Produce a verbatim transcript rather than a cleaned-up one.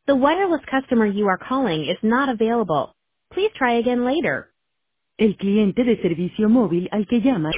The wireless customer you are calling is not available. Please try again later. El cliente de servicio móvil al que llama